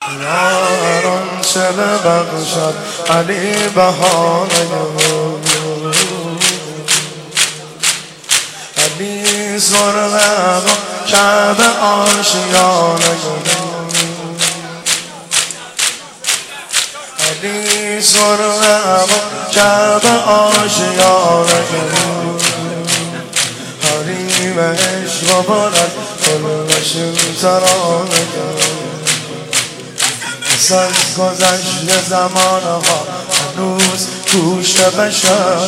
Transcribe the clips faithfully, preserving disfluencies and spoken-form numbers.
یاران چه ببخشد علی بهانه علی زرق کعبه آشیانه علی زرق کعبه آشیانه حریم عشق و برد کلشون ترانه پس از گذشت زمانها هنوز گوش بشر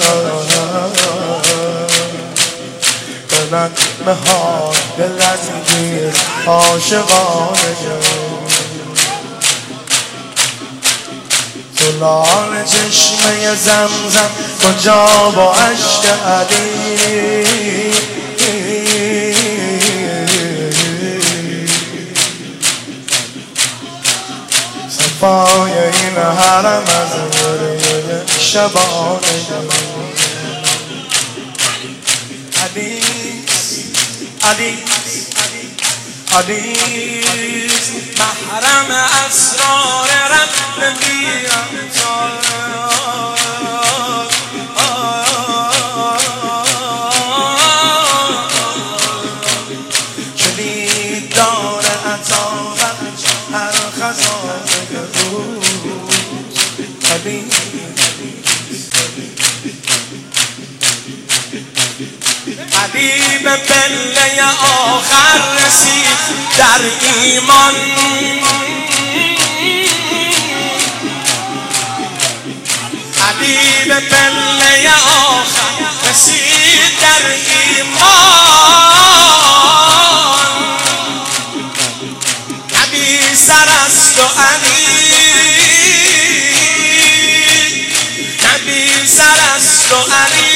به نغمه ها دلانگیز عاشقانه تو لال چشمه زمزم کجا با عشق علی صفای این حرم از ورد شبانه علی علی علی محرم اسرار رب بی‌امثال کلید دار عطا هر خزانه روز علی علی به پله آخر رسید در ایمان علی به پله آخر رسید در ایمان علی سرست و علی علی سرست و علی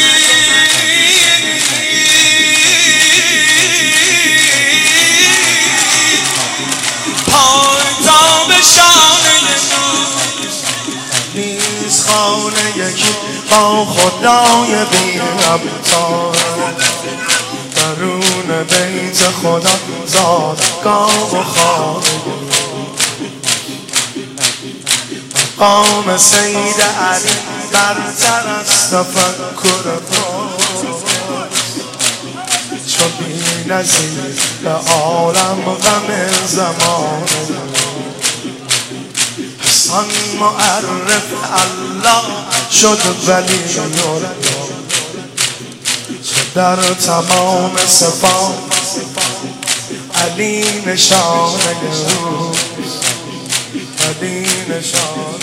خانه یکی با خدای بی همتای درون بیت خدا زادگاه و خانه مقام سید علی برتر از تفکر چو بی نظیر به عالم غم زمانه حسن معرف الله شد ولی نور چه در تمام صفات علی نشانه روز علی نشانه